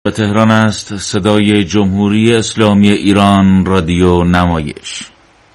و تهران است. صدای جمهوری اسلامی ایران، رادیو نمایش.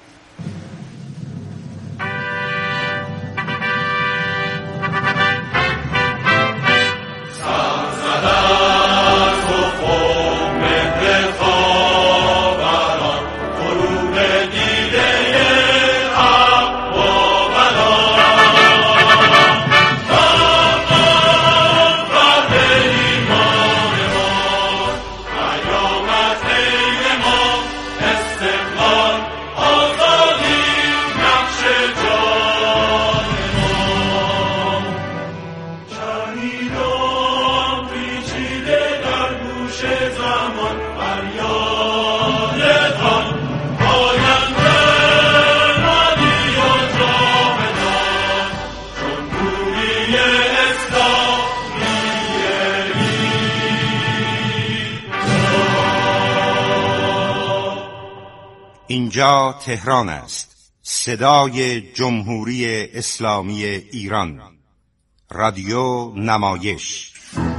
اینجا تهران است، صدای جمهوری اسلامی ایران، رادیو نمایش.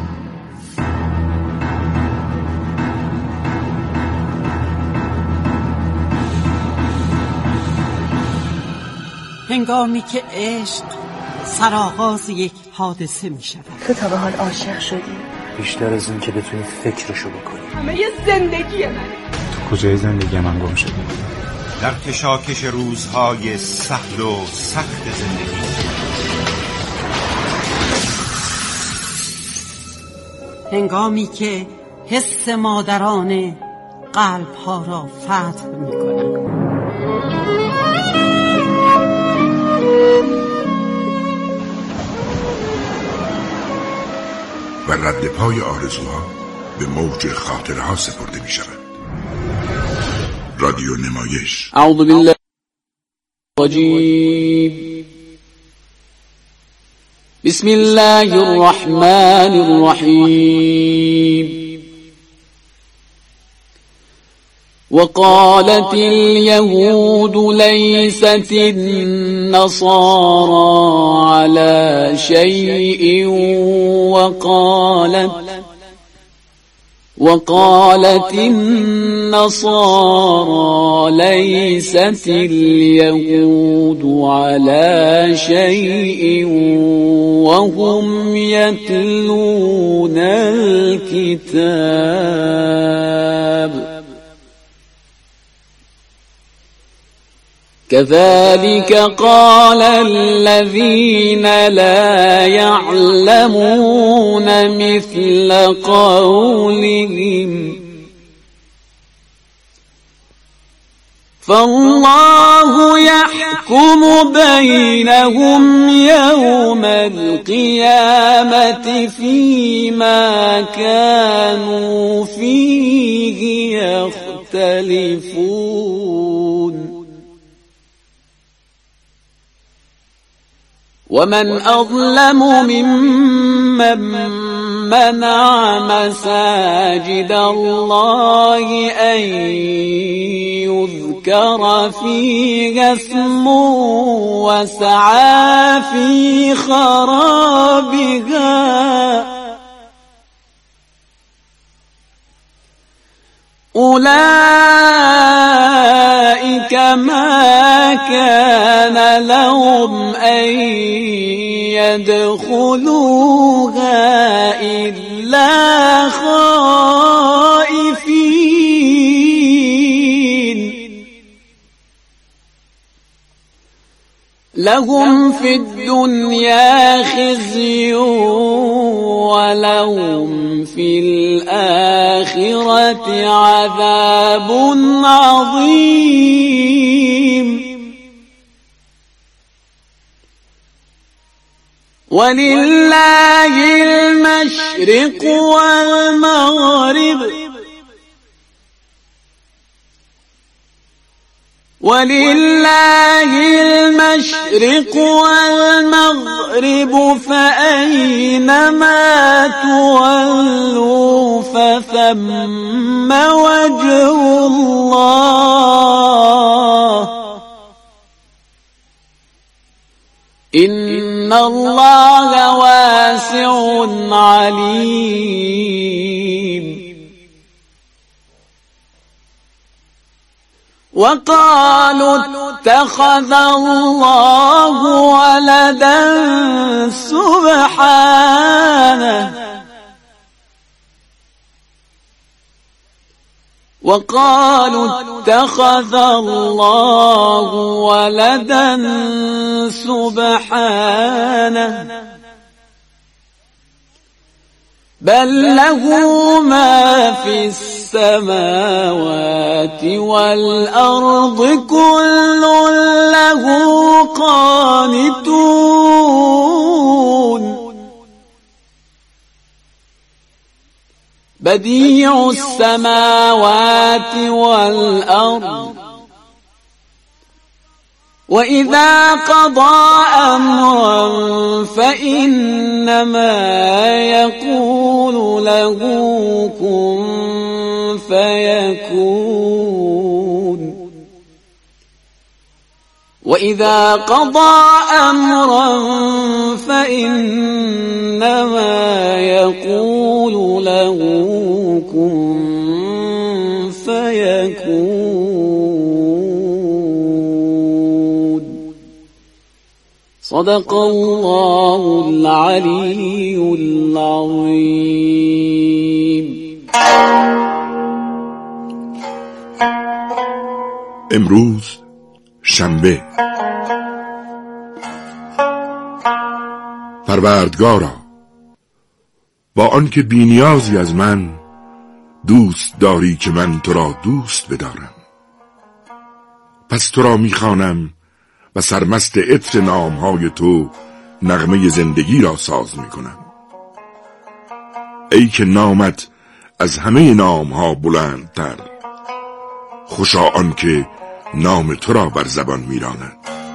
هنگامی که عشق سرآغاز یک حادثه می شود. تو تا به حال عاشق شدی؟ بیشتر از این که بتونی فکرشو بکنی. همه یه زندگی منه. تو کجای زندگی من گم شدی؟ در کشاکش روزهای سهل و سخت زندگی. هنگامی که حس مادرانه قلب‌ها را فتح می‌کند. و رد پای آرزوها به موج خاطرها سپرده می شود. رادیو نمایش. اعوذ بالله الرجیم. بسم الله الرحمن الرحیم. وقالت اليهود ليست النصارى على شيء وقالت النصارى ليست اليهود على شيء وهم يتلون الكتاب كذلك قال الذين لا يعلمون مثل قولهم فالله يحكم بينهم يوم القيامة فيما كانوا فيه يختلفون ومن أظلم ممن منع مساجد الله أن يذكر فيها اسمه وسعى في خرابها أولئك ما كان لهم أن يدخلوها إلا خائفين لهم في الدنيا خزي ولهم في الآخرة عذاب عظيم ولله المشرق والمغرب فأينما تولوا فثم وجه الله إن الله واسع عليم. وقالوا اتخذ الله ولدا سبحانه وقالوا اتخذ الله ولدا سبحانه بل له ما في السماوات والأرض كل له قانتون بديع السماوات والأرض وإذا قضى أمرا فإنما يقول له كن فيكون وإذا قضى أمرا فإنما يقول له كن فيكون صدق الله العلي العظيم. امروز شنبه. پروردگارا، با آنکه بی‌نیازی از من دوست داری که من تو را دوست بدارم، پس تو را می‌خوانم و سرمست عطر نامهای تو نغمه زندگی را ساز می‌کنم. ای که نامت از همه نامها بلندتر، خوشا آنکه نام تو را بر زبان می‌راند.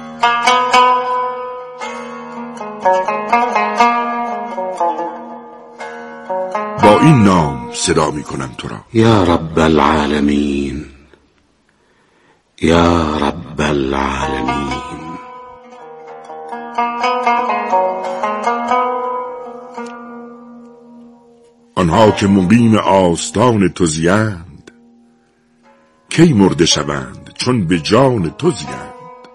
با این نام صدا می‌کنم تو را. یا رب العالمین، یا رب العالمین. آنها که مقیم آستان تو زیند، کی مرده شوند چون به جان تو زیند.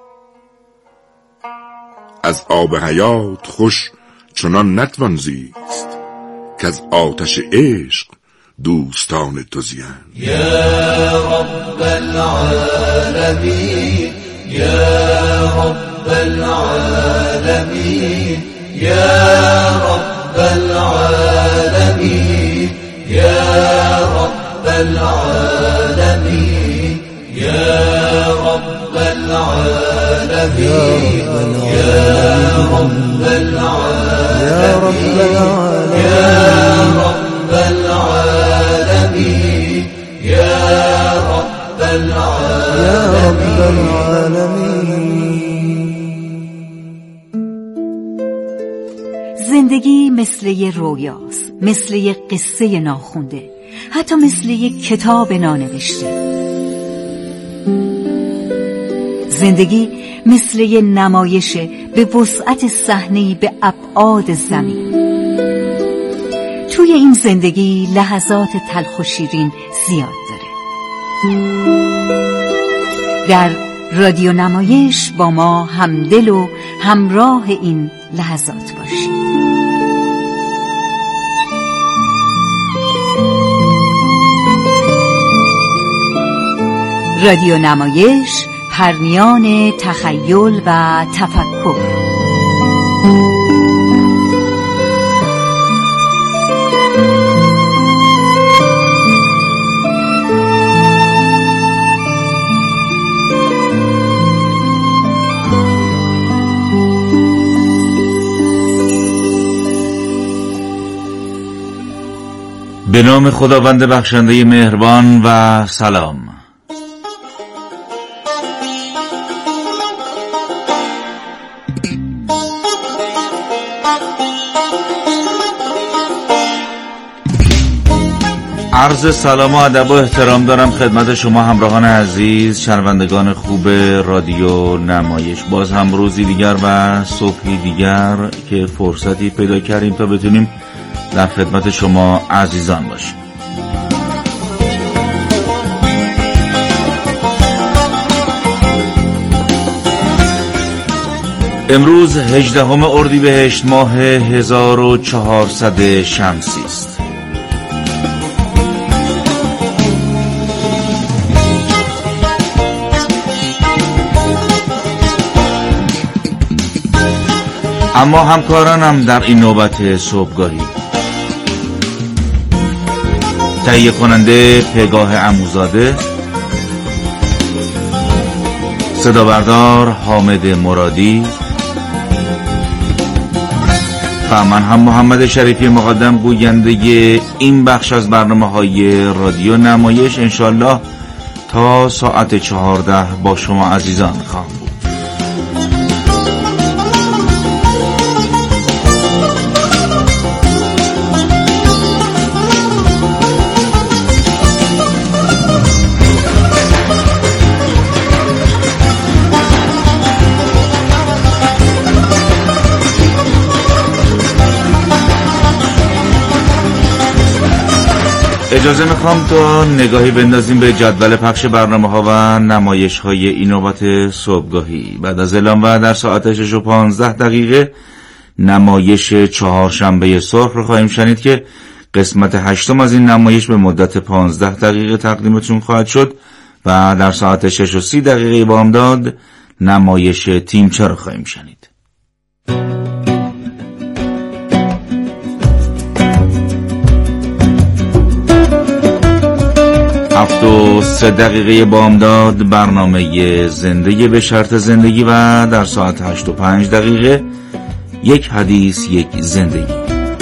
از آب حیات خوش چنان نتوان زیست، که از آتش عشق دوستان تو زیند. یا رب العالمین، یا رب العالمین، یا رب العالمین، یا رب العالمین، یا رب العالمین، یا رب العالمین، یا رب العالمین، یا رب العالمین. زندگی مثل یه رویاست، مثل یه قصه ناخونده، حتی مثل یه کتاب نانوشته. زندگی مثل یه نمایشه به وسعت صحنه‌ای به ابعاد زمین. توی این زندگی لحظات تلخ و شیرین زیاد داره. در رادیو نمایش با ما همدل و همراه این لحظات باشید. رادیو نمایش، پرمیان تخیل و تفکر. به نام خداوند بخشنده مهربان و سلام. عرض سلام و ادب و احترام دارم خدمت شما همراهان عزیز، شنوندگان خوب رادیو نمایش. باز هم روزی دیگر و صبحی دیگر که فرصتی پیدا کردیم تا بتونیم در خدمت شما عزیزان باشیم. امروز 18 اردیبهشت ماه 1400 شمسی است. اما همکارانم در این نوبت صبحگاهی: تهیه کننده پگاه عموزاده، صدا بردار حامد مرادی و من هم محمد شریفی مقدم گوینده این بخش از برنامه‌های رادیو نمایش انشالله تا ساعت 14 با شما عزیزان خواهم بود. اجازه میخوام تا نگاهی بندازیم به جدول پخش برنامه‌ها و نمایش‌های این نوبت صبحگاهی. بعد از اعلام و در ساعت 6:15 نمایش چهارشنبه سرخ رو خواهیم شنید که قسمت 8 از این نمایش به مدت 15 دقیقه تقدیمتون خواهد شد و در ساعت 6:30 بامداد نمایش تیمچه رو خواهیم شنید. 7:03 بامداد برنامه زندگی به شرط زندگی و در ساعت 8:05 یک حدیث یک زندگی.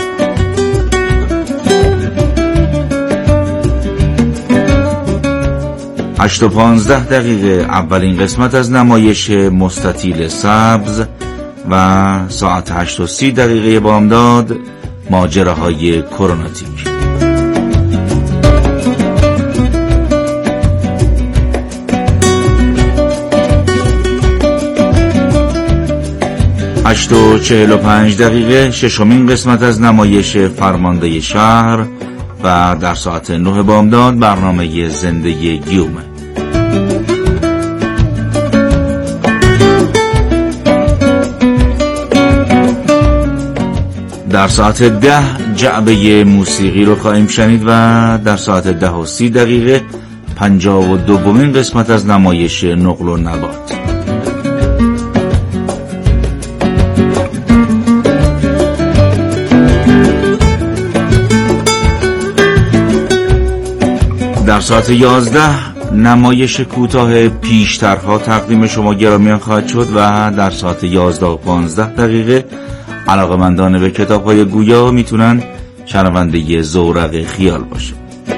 هشت و 15 اولین قسمت از نمایش مستطیل سبز و ساعت 8:30 بامداد ماجراهای کروناتیک. هشت و 45 ششمین قسمت از نمایش فرمانده شهر و در ساعت 9 بامداد برنامه زندگی گیومه. در ساعت 10 جعبه موسیقی رو خواهیم شنید و در ساعت 10:30 52مین قسمت از نمایش نقل و نبات. در ساعت 11 نمایش کوتاه پیشترها تقدیم شما گرامیان خواهد شد و در ساعت 11:15 علاقه‌مندان به کتاب‌های گویا میتونن شنونده زورق خیال باشن.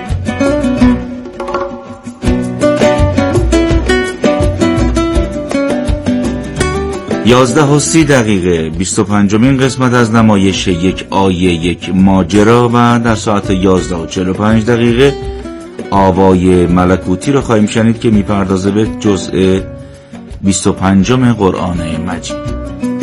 یازده و 30 25مین قسمت از نمایش یک آیه یک ماجرا و در ساعت 11:45 آوای ملکوتی رو خواهیم شنید که میپردازه به جزء 25 قرآن مجید.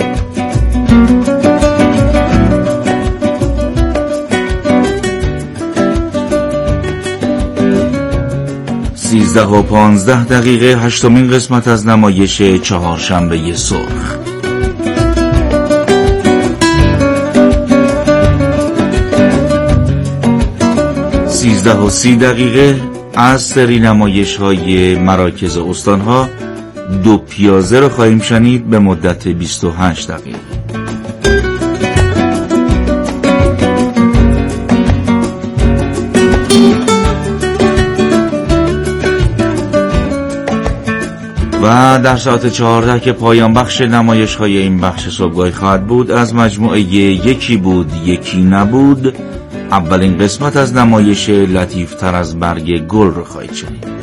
سیزده و 15 هشتمین قسمت از نمایش چهارشنبه سرخ. سیزده و 30 از سری نمایش های مراکز استانها دو پیازه رو خواهیم شنید به مدت 28 دقیقه. و در ساعت 14 که پایان بخش نمایش های این بخش صبحگاهی خواهد بود، از مجموعه یکی بود یکی نبود اولین قسمت از نمایش لطیفتر از برگ گل رو خواهید شنید.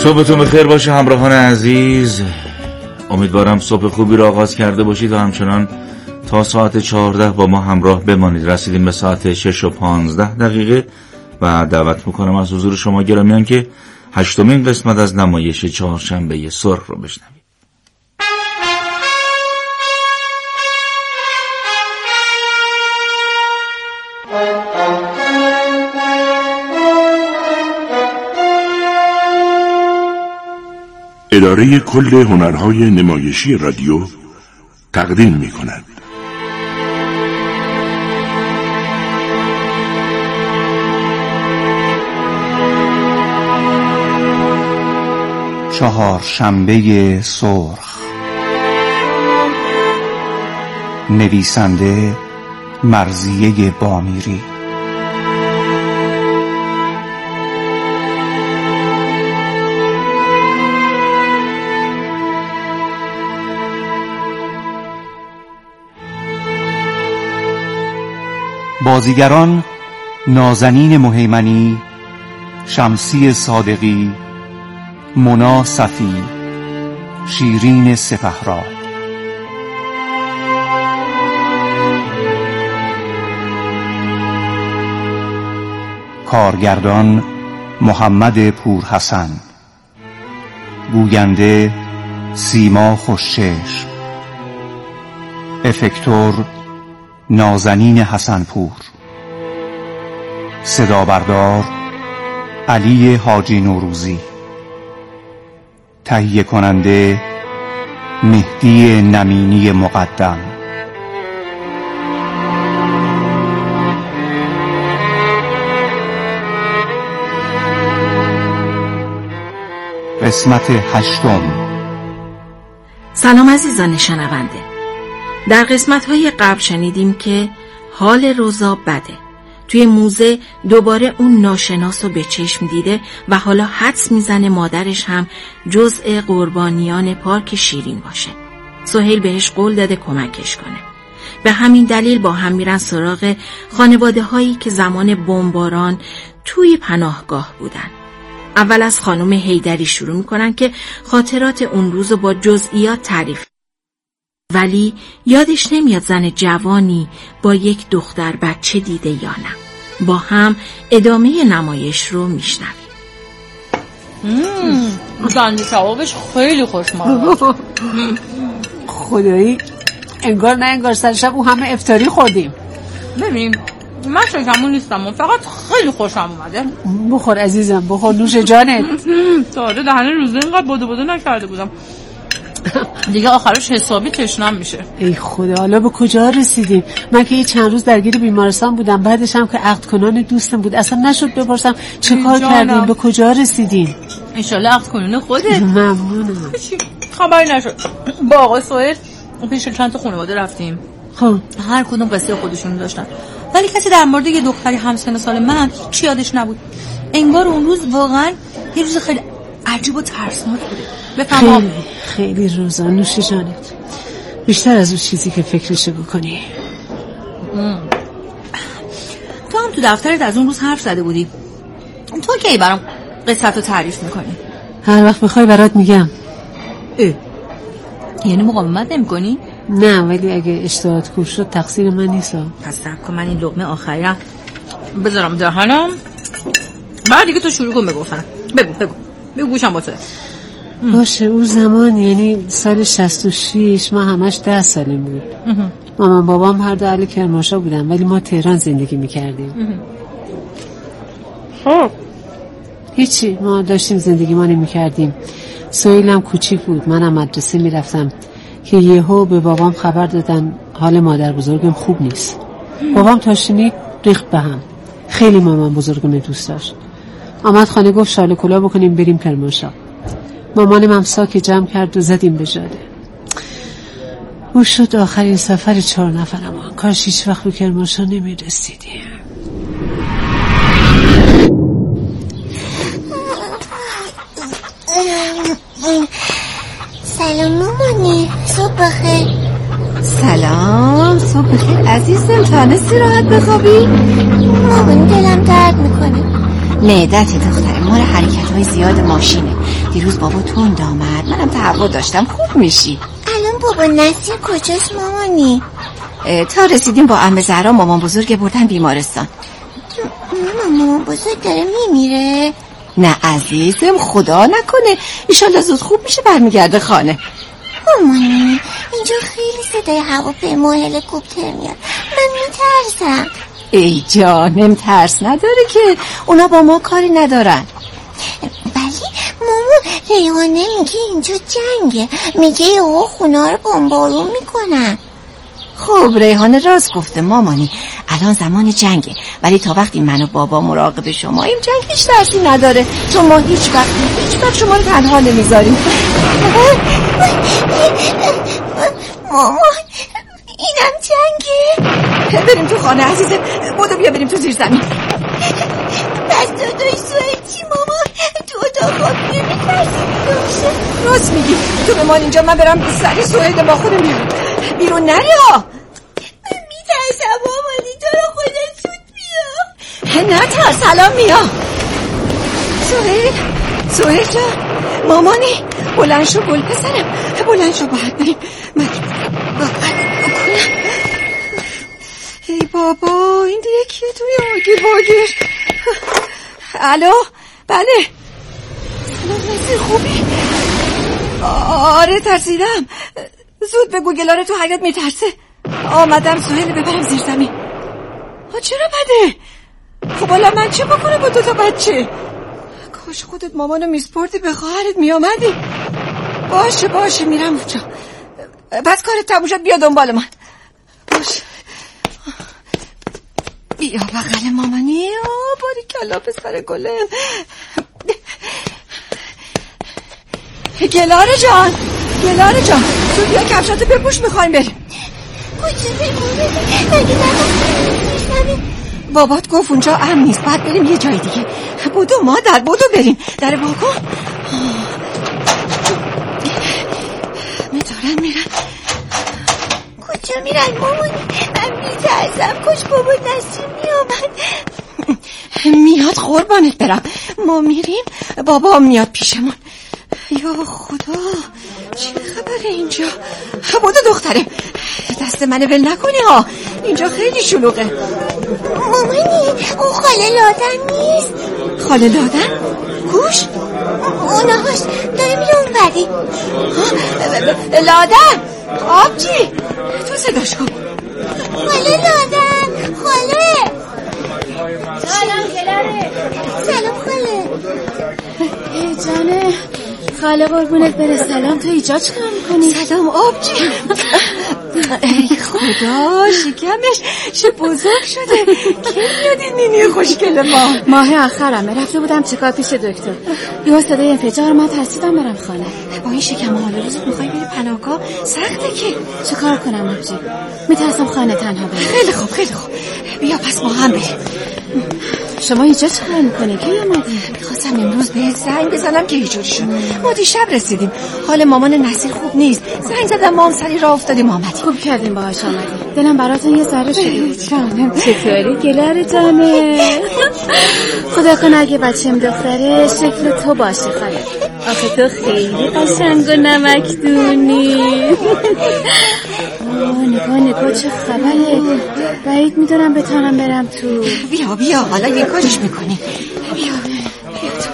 صبحتون بخیر باشه همراهان عزیز. امیدوارم صبح خوبی را آغاز کرده باشید و همچنان تا ساعت 14 با ما همراه بمانید. رسیدیم به ساعت 6:15 و دعوت میکنم از حضور شما گرامیان که 8مین قسمت از نمایش چهارشنبه سرخ رو بشنوید. اداره کل هنرهای نمایشی رادیو تقدیم می کند. چهارشنبه سرخ. نویسنده مرضیه بامیری. بازیگران: نازنین مهیمنی، شمسی صادقی، مونا صفی، شیرین سپهراد. کارگردان: محمد پورحسن. گوینده: سیما خوشچشم. افکتور: نازنین حسنپور. صدا بردار: علی حاجی نوروزی. تهیه کننده: مهدی نمینی مقدم. قسمت 8. سلام عزیزان شنونده. در قسمت‌های قبل شنیدیم که حال روزا بده. توی موزه دوباره اون ناشناس رو به چشم دیده و حالا حدس میزنه مادرش هم جزء قربانیان پارک شیرین باشه. سهیل بهش قول داده کمکش کنه. به همین دلیل با هم میرن سراغ خانواده هایی که زمان بمباران توی پناهگاه بودن. اول از خانم حیدری شروع میکنن که خاطرات اون روز رو با جزئیات تعریف، ولی یادش نمیاد زن جوانی با یک دختر بچه دیده یا نه. با هم نمایش رو میشنویم. زنده کبابش خیلی خوشمزه. خدایی انگار نه انگار سر شب اون همه افطاری خوردیم. ببین من شکمون نیستم، فقط خیلی خوشم اومده. بخور عزیزم بخور، نوش جانت. تازه دهن روزه اینقدر بدو نکرده بودم، دیگه آخرش حسابی تشنم میشه. ای خدا حالا به کجا رسیدیم؟ من که چند روز درگیر بیمارستان بودم، بعدش هم که عقد کنان دوستم بود، اصلا نشد بپرسم چه کار کردیم، به کجا رسیدیم. انشالله عقد کنان خودت. ممنونم. خبری نشد. با آقای سهیل پیش چند تا خانواده رفتیم. خب هر کدوم قصه خودشون داشتن، ولی کسی در مورد یه دختری همسن سال من هیچ یادش نبود. انگار اون روز واقعا یه روز خیلی عجیب و ترسناک بوده. بفهم خیلی روزا نوش جانت، بیشتر از اون چیزی که فکرشو بکنی. تو هم تو دفترت از اون روز حرف زده بودی. تو کی برام قصه رو تعریف میکنی؟ هر وقت بخوای برات میگم. یعنی مقاومت نمیکنی؟ نه، ولی اگه اشتهات کور شد تقصیر من نیست. پس صبر کن، من این لقمه آخرام بذارم دهنم، بعد دیگه تو شروع کن بگفتن. بگو گوشم با تو. باشه. اون زمان یعنی سال 66 ما همش 10 سالیم بود. مامان بابام هر دو اهل کرمانشاه بودن، ولی ما تهران زندگی میکردیم. خب هیچی، ما داشتیم زندگی ما نمیکردیم. سهیلم کوچیک بود، منم مدرسه میرفتم که یهو به بابام خبر دادن حال مادر بزرگم خوب نیست. بابام تا شنید ریخت به هم. خیلی مامان بزرگم دوست داشت. آمد خانه گفت شال کلاه بکنیم بریم کرمانشاه. مامانم هم ساک جمع کرد و زدیم به جاده. او شد آخرین سفر 4 نفرمان. کاش هیچ وقت به کرمانشاه نمیرسیدیم. سلام مامانی، صبح بخیر. سلام، صبح بخیر عزیزم. تانستی راحت بخوابی؟ مامانی دلم درد میکنه. معدت دختر مال حرکت‌های زیاد ماشینه. دیروز بابا تند آمد، منم تهوع داشتم خوب میشی. الان بابا نصیر کجاست مامانی؟ تا رسیدیم با عمه زهرا مامان بزرگ بردن بیمارستان. مامان بزرگ داره میمیره؟ نه عزیزم، خدا نکنه، ایشالله زود خوب میشه برمیگرده خانه. مامانی اینجا خیلی صدای هواپیما و هلیکوپتر میاد، من میترسم. ای جانم ترس نداره که، اونا با ما کاری ندارن. ولی مامان ریحانه میگه اینجا جنگه، میگه یهو خونه رو بمبارون میکنن. خب ریحانه راست گفته مامانی، الان زمان جنگه، ولی تا وقتی من و بابا مراقب شماییم جنگ هیچ ترسی نداره، چون ما هیچ وقت شما رو تنها نمیذاریم. مامان اینم جنگه. بریم تو خانه عزیزم، بودو بیا بریم تو زیر زمین. پس داداش سوهل چی مامان؟ تو اتاق خواب نمیترسی؟ راست میگی، تو بمان اینجا، من برم سری سوهل با خودم بیرون نری ها. من میترسم مامانی، تو رو خدا زود بیا. نه ترس، الان میا. سوهل جان، مامانی بلند شو گل پسرم، بلند شو باید بریم. من بکنم. ای بابا این دیگه کیه توی آگیر؟ الو بله. سلام نصیر، خوبی؟ آره ترسیدم. زود بگو گلاره تو حیاط میترسه. آمدم سوهل ببرم زیر زمین. چرا بده؟ خب حالا من چه بکنم با 2 بچه؟ کاش خودت مامانو میسپردی به خواهرت میامدی. باشه میرم اونجا. پس کارت تموم شد بیا دنبال من. باشه بیا بغل مامانی. باریکلا پسر گلم. گلاره جان زود بیا کفشاتو بپوش، میخوایم بریم. کجا بریم؟ بابات گفت اونجا امن نیست، بعد بریم یه جای دیگه. بودو مادر، بودو بریم. در واکن. دارن میرن. کجا میرن مامانی؟ من میترسم، کاش بابا نصیر میامد. میاد قربانت برم. ما میریم بابا میاد پیشمون. یا خدا چه خبره اینجا؟ بودو دختره، دست منو ول نکنی ها، اینجا خیلی شلوغه. مامانی اون خاله لادن نیست؟ خاله لادن؟ گوش؟ اونهاش داره میره اون بری. لادن آبجی تو صداش کن. خاله لادن، خاله. سلام گلاره. سلام خاله. ای جانه خاله قربونت بره. سلام، تو ایجا چه کار میکنی؟ سلام آبجی. ای خدا شکمش چه بزرگ شده. کی میاد این نینی خوشگل ما؟ ماه آخرم رفته بودم چکار پیش دکتر، یه صدای انفجار، من ترسیدم برم خانه. با این شکم حال روزت میخوای بری پناهگاه؟ سخته که. چه کار کنم آبجی؟ میترسم خانه تنها برم. خیلی خوب بیا پس ما هم بریم. شما اینجا چه کار میکنی؟ کی اومدی؟ میخواستم امروز بهت زنگ بزنم که هیچ جوری شد. ما دیشب رسیدیم، حال مامان نصیر خوب نیست، زنگ زدم ما هم سری راه افتادیم آمدیم. خوب کردیم باهاش آمدیم، دلم براتون یه ذره شده بود. جانم چطوری گلاره جانه؟ خدا کنه اگه بچه‌م دختره شکل تو باشه خاله. آخه تو خیلی قشنگ و نمکدونی. نگاه چه خبره؟ بعید میدونم بتونم برم تو. بیا حالا یه کارش میکنی. بیا تو.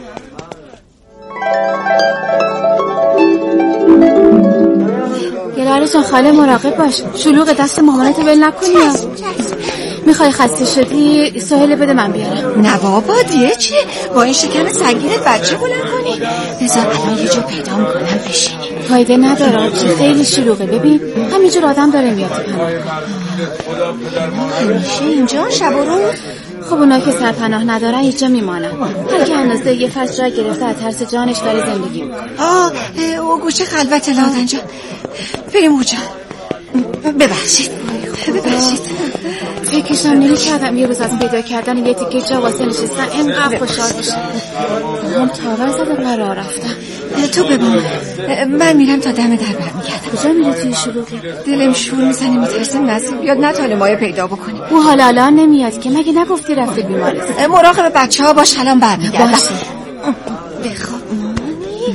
گلاره جان خاله مراقب باش، شلوغ دست مامانتو ول نکنی. میخوای خسته شدی سهیل بده من بیارم. نه بابا دیگه چی؟ با این شکم سنگینت بچه بلند کنی؟ بذار الان یه جا پیدا میکنم بشینی. فایده نداره آبجی، خیلی شلوغه. ببین همینجور آدم داره میاد تو پناهگاه. همیشه اینجا شب و روز؟ خب اونا که سرپناه ندارن اینجا میمانن. هر که اندازه یه فصل جا گرفته از ترس جانش داره زندگی میکنه. او گوشه خلوت لادن جان. بریم اونجا. ببخشید. فکرشم نمی‌کردم یه روز از پیدا کردن یه تیکه جا واسه نشستن اینقدر خوشحال بشم. هم تاور زده پر راه رفتم. تو ببین من میرم تا دم در برمیگردم. کجا میری توی شلوغی؟ دلم شور میزنه، میترسم نصیر بیاد نتونه مایه پیدا بکنیم. او حالا الان نمیاد که، مگه نگفتی رفته بیمارستان؟ مراقب بچه‌ها باش، الان برمیگردم. باشه. بخواب مامانی.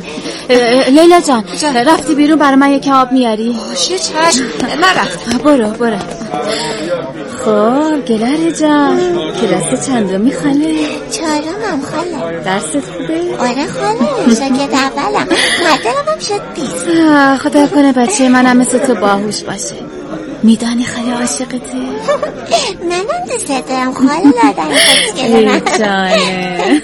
لیلا جان رفتی بیرون برای من یکم آب میاری؟ باشه چشم، من رفتم. برو. خب گلاره جان کلاس چندمی خاله؟ چهارمم خاله. درست خوبه؟ آره خاله، شاگرد اولم. مدرم هم شد 20. خدا کنه بچه منم مثل تو باهوش باشه. میدانی خاله عاشقته؟ منم دوست دارم خاله، لادن خوشگله من. جانه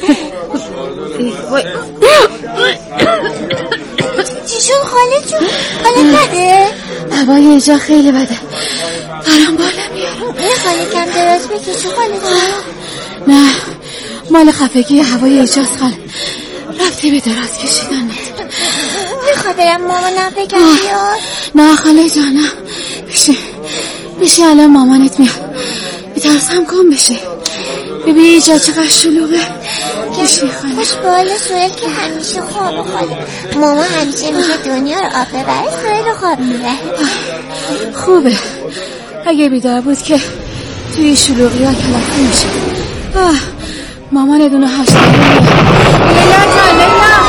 چی شد خاله جون؟ حالت بده؟ هوای اینجا خیلی بده، برام بالا میارم. یه خاله کم دراز بکشو خاله جون. نه مال خفگی هوای اینجاست خاله، رفتی به دراز کشیدن نداره. میخواد برم مامانم بگم بیاد؟ نه خاله جانم، بشه الان مامانت میاد، میترسم کن بشه. ببین اینجا چقدر شلوغه. بشه خاله. خوش بالا سوهل که همیشه خواب خاله. ماما همیشه میگه دنیا رو آب ببره، سوهل رو خواب میبره. خوبه اگه بیدار بود که توی شلوغی ها کلافه میشه. مامان دونه هشتاری لیلا جان لیلا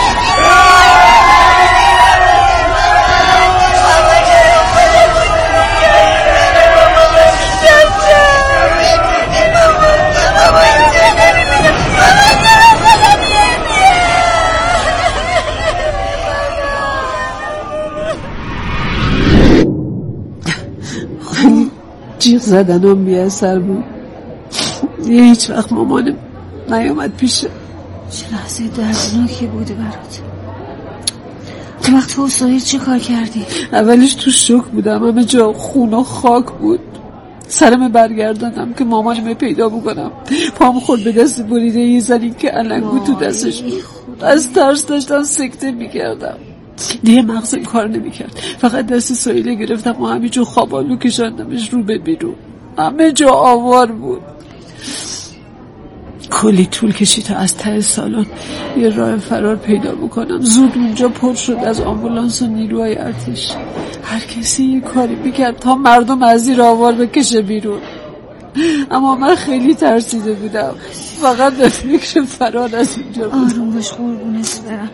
جیغ زدنم بی اثر بود. هیچ وقت مامانم نیامد پیشه. چه لحظه دردناکی بوده برات. اون وقت تو سوهل چه کار کردی؟ اولش تو شوک بودم، همه جا خون و خاک بود. سرم برگردانم که مامانم پیدا بکنم. پام خورد به دست بریده یه زنی که علنگو تو دستش بود. از ترس داشتم سکته میکردم. دیگه مغزم کار نمیکرد، فقط دست سویله گرفتم و همینجور خوابالو کشاندمش رو به بیرون. همه جا آوار بود. کلی طول کشید تا از ته سالن یه راه فرار پیدا بکنم. زود اونجا پر شد از آمبولانس و نیروهای ارتش. هر کسی یه کاری میکرد تا مردم از این آوار بکشه بیرون، اما من خیلی ترسیده بودم، فقط به فکر فرار از اونجا بودم. آروم باش قربونت برم.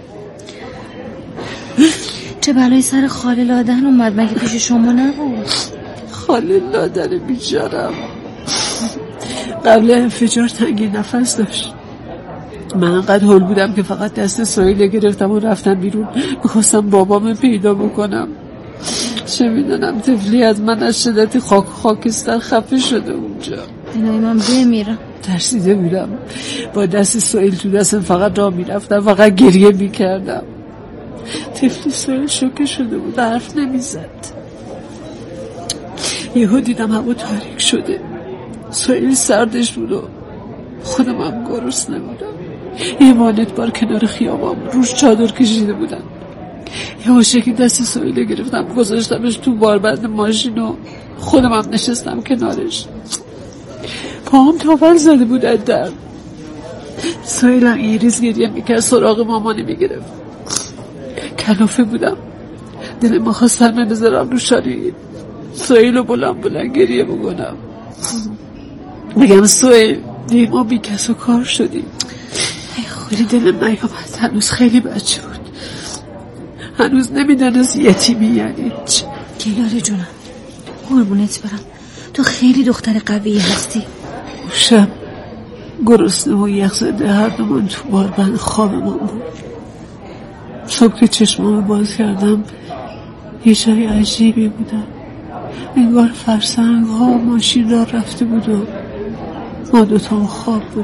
چه بلایی سر خاله لادن اومد؟ مگه پیش شما نبود؟ خاله لادن بیچارم قبل انفجار تنگی نفس داشت. من انقدر هول بودم که فقط دست سویله گرفتم و رفتم بیرون. میخواستم بابامو پیدا بکنم. چه میدونم طفلی از من از شدت خاکستر خفه شده اونجا. اینای من بمیرم. ترسیده بودم. با دست سویل تو دستم فقط راه میرفتم، فقط گریه میکردم. طفلی سویل شوکه شده بود، حرف نمیزد. یهو دیدم هوا تاریک شده، سویل سردش بود و خودم هم گرسنه بودم. یه وانت بار کنار خیابان روش چادر کشیده بودن. یه واشکی دست سویل گرفتم گذاشتمش تو باربند ماشین و خودم هم نشستم کنارش. پاهم تاول زده بود از درد. سویل هم یه ریز گریه میکرد، سراغ مامانی میگرفت. کلافه بودم، دلم می‌خواست سرمه بذارم رو شانه سویل و بلند گریه بکنم، بگم سویل ما بی کس و کار شدیم. خیلی دلم نیامد. هنوز خیلی بچه بود، هنوز نمیدانست یتیمی یعنی چه. گلاره جونم قربونت برم، تو خیلی دختر قوی هستی. شب گرسنه و یخزده هر دومان تو باربند خوابمان بود. صبح که چشمامو باز کردم یه جای عجیبی بودم، انگار فرسنگ ها ماشین را رفته بود و ما دوتا خواب بود.